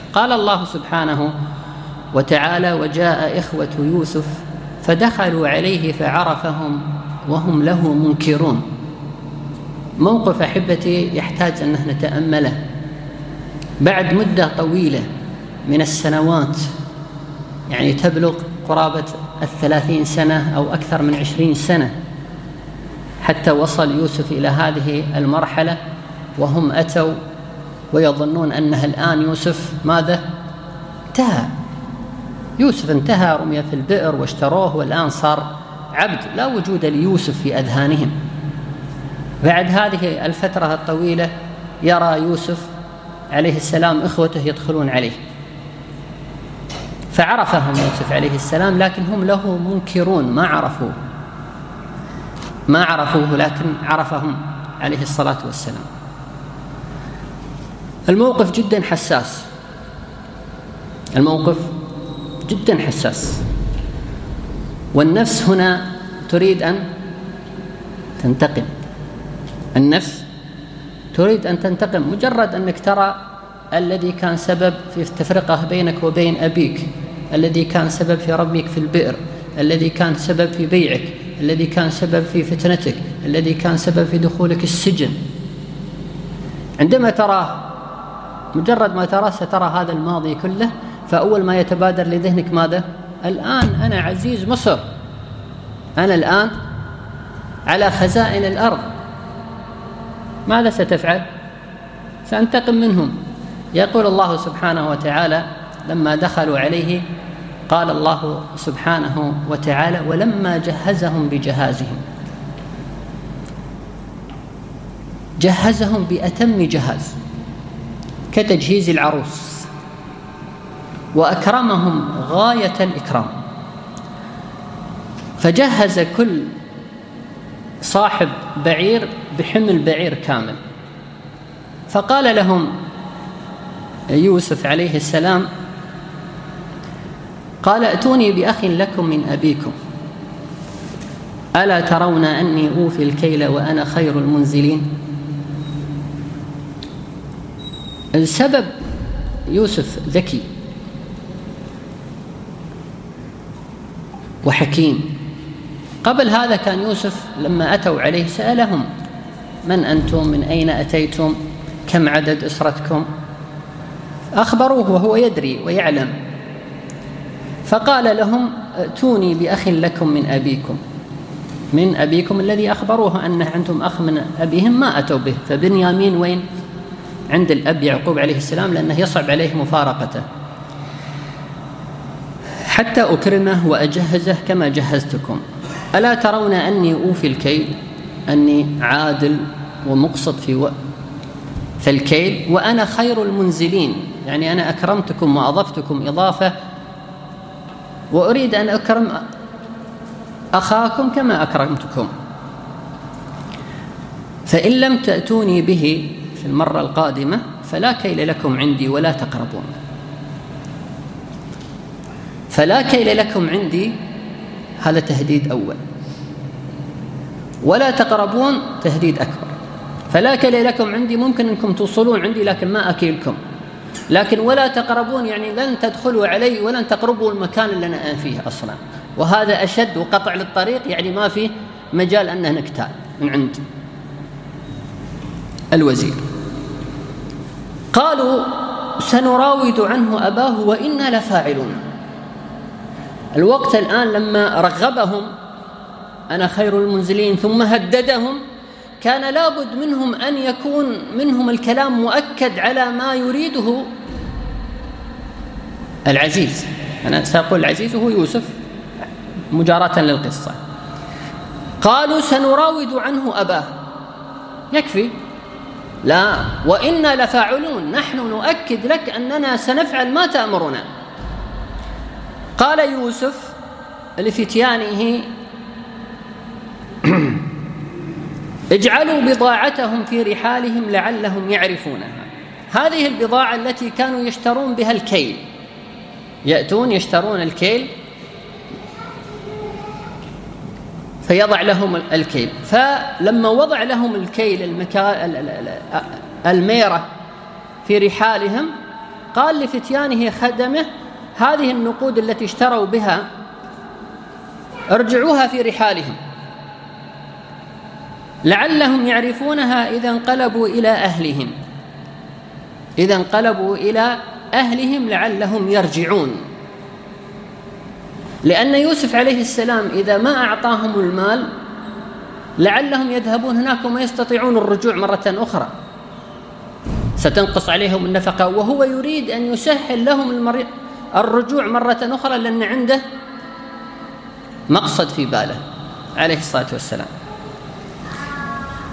قال الله سبحانه وتعالى: وجاء إخوة يوسف فدخلوا عليه فعرفهم وهم له منكرون. موقف أحبتي يحتاج أن نتأمله. بعد مدة طويلة من السنوات، يعني تبلغ قرابة 30 سنة أو أكثر من 20 سنة، حتى وصل يوسف إلى هذه المرحلة، وهم أتوا ويظنون أنها الآن يوسف ماذا؟ انتهى. يوسف انتهى، رمي في البئر واشتروه، والآن صار عبد، لا وجود ليوسف في أذهانهم. بعد هذه الفترة الطويلة يرى يوسف عليه السلام إخوته يدخلون عليه، فعرفهم يوسف عليه السلام، لكن هم له منكرون، ما عرفوه لكن عرفهم عليه الصلاة والسلام. الموقف جدا حساس، الموقف جدا حساس، والنفس هنا تريد أن تنتقم. النفس تريد أن تنتقم. مجرد أنك ترى الذي كان سبب في التفرقة بينك وبين أبيك، الذي كان سبب في رميك في البئر، الذي كان سبب في بيعك، الذي كان سبب في فتنتك، الذي كان سبب في دخولك السجن، عندما تراه، مجرد ما تراه سترى هذا الماضي كله، فأول ما يتبادر لذهنك ماذا؟ الآن أنا عزيز مصر، أنا الآن على خزائن الأرض، ماذا ستفعل؟ سأنتقم منهم. يقول الله سبحانه وتعالى: لما دخلوا عليه قال الله سبحانه وتعالى: ولما جهزهم بجهازهم، جهزهم بأتم جهاز كتجهيز العروس، وأكرمهم غاية الإكرام، فجهز كل صاحب بعير بحمل بعير كامل. فقال لهم يوسف عليه السلام، قال: ائتوني بأخ لكم من أبيكم، ألا ترون أني أوفي الكيل وأنا خير المنزلين؟ السبب يوسف ذكي وحكيم. قبل هذا كان يوسف لما أتوا عليه سألهم: من أنتم؟ من أين أتيتم؟ كم عدد أسرتكم؟ أخبروه وهو يدري ويعلم، فقال لهم: ائتوني بأخ لكم من أبيكم، من أبيكم الذي أخبروه أن عندهم أخ من أبيهم ما أتوا به. فبنيامين وين؟ عند الأب يعقوب عليه السلام، لأنه يصعب عليه مفارقته، حتى أكرمه وأجهزه كما جهزتكم. ألا ترون أني أوفي الكيل، أني عادل ومقصد في الكيل، وأنا خير المنزلين، يعني أنا أكرمتكم وأضفتكم إضافة، وأريد أن أكرم أخاكم كما أكرمتكم. فإن لم تأتوني به في المرة القادمة فلا كيل لكم عندي ولا تقربون. فلا كيل لكم عندي هذا تهديد أول، ولا تقربون تهديد أكبر. فلا كيل لكم عندي ممكن أنكم توصلون عندي لكن ما أكيلكم، لكن ولا تقربون يعني لن تدخلوا علي ولن تقربوا المكان اللي أنا فيه أصلا، وهذا أشد وقطع للطريق، يعني ما فيه مجال أنه نقتال من عند الوزير. قالوا: سنراود عنه أباه وإنا لفاعلون. الوقت الآن لما رغبهم أنا خير المنزلين ثم هددهم، كان لابد منهم أن يكون منهم الكلام مؤكد على ما يريده العزيز. أنا سأقول العزيز هو يوسف مجاراة للقصة. قالوا: سنراود عنه أباه، يكفي؟ لا، وإنا لفاعلون، نحن نؤكد لك أننا سنفعل ما تأمرنا. قال يوسف لفتيانه: اجعلوا بضاعتهم في رحالهم لعلهم يعرفونها. هذه البضاعة التي كانوا يشترون بها الكيل، يأتون يشترون الكيل فيضع لهم الكيل. فلما وضع لهم الكيل الميرة في رحالهم، قال لفتيانه خدمه: هذه النقود التي اشتروا بها ارجعوها في رحالهم لعلهم يعرفونها إذا انقلبوا إلى أهلهم لعلهم يرجعون. لأن يوسف عليه السلام إذا ما أعطاهم المال لعلهم يذهبون هناك وما يستطيعون الرجوع مرة أخرى، ستنقص عليهم النفقة، وهو يريد أن يسهل لهم الرجوع مرة أخرى، لأن عنده مقصد في باله عليه الصلاة والسلام.